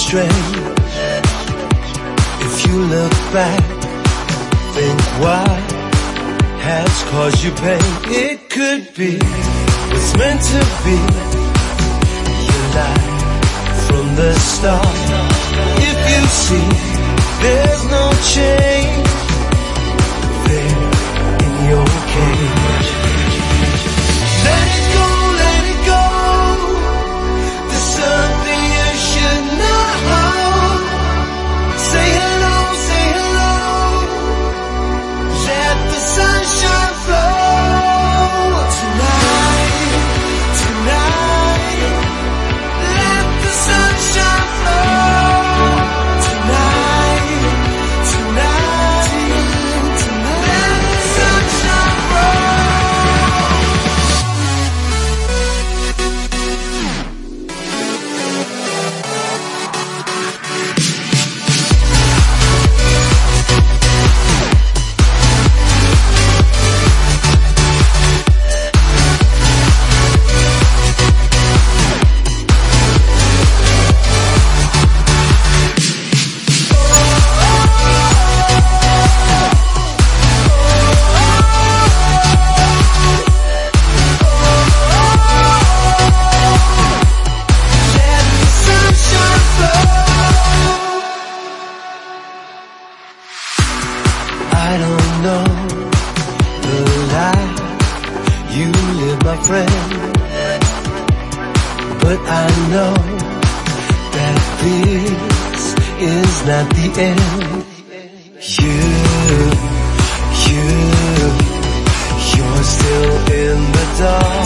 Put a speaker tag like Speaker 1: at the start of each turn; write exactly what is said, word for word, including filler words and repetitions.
Speaker 1: strange. If you look back, think what has caused you pain. It could be what's meant to be. You lied from the start. If you see there's no change there in your cage, let it go, let it go. There's something you should know. Say hello, say hello. Let the sunshine flow tonight, tonight. Let the sunshine flow tonight, tonight, tonight. Let the sunshine flow. I don't know the life you live, my friend, but I know that this is not the end. You, you, you're still in the dark.